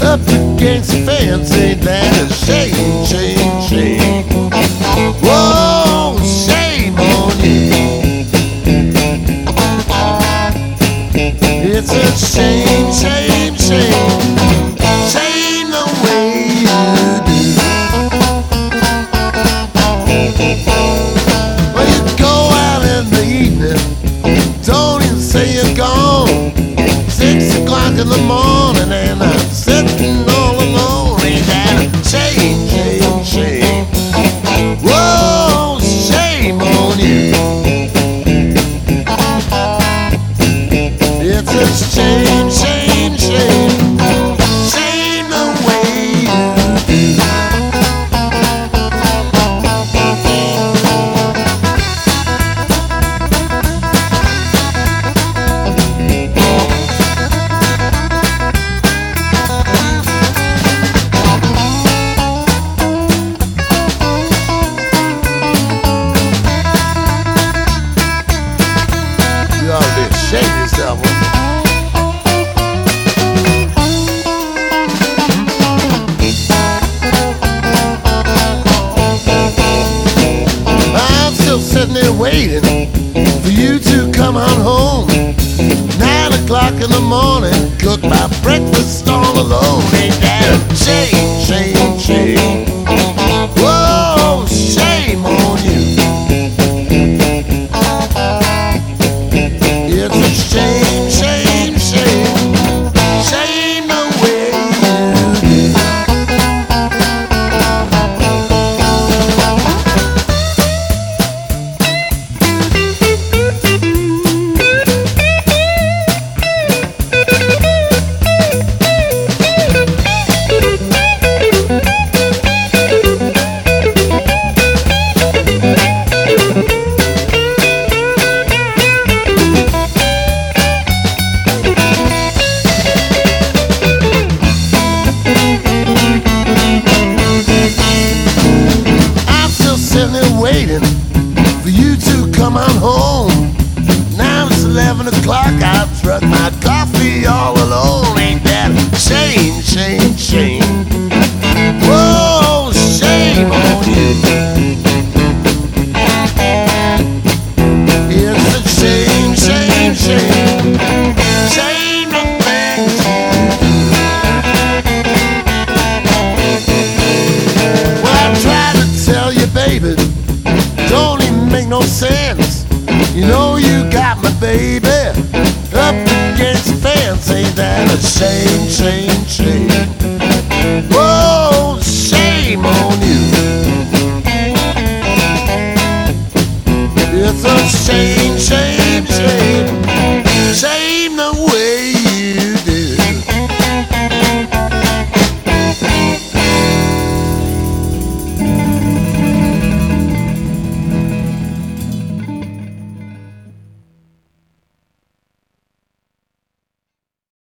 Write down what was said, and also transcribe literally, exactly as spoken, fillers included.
up against the fence, ain't that a shame, shame, shame? Whoa, shame on you. It's a shame, shame, shame, shame the way you do. Well, you go out in the evening, don't even say you're gone. Six o'clock in the morning and I'm sitting all alone. Ain't that a shame, shame, shame? Whoa, shame on you. It's a shame, shame, shame, shame the way you do. You ought to be ashamed of yourself. I'm still sitting there waiting for you to come on home. Nine o'clock in the morning, cook my breakfast all alone. Ain't that a shame, shame, shame? Whoa, shame on you. It's a shame, shame, shame, shame the way you do. Sitting there waiting for you to come on home. Now it's eleven o'clock, I've drunk my coffee all alone. Ain't that a shame, shame, shame? Whoa, shame on you. It's a shame, shame, shame, shame the things you do. Well, I tried to tell you, baby, don't even make no sense. You know you got my baby up against the fence. Ain't that a shame, shame, shame? Whoa, shame on you. It's a shame, shame, shame, shame the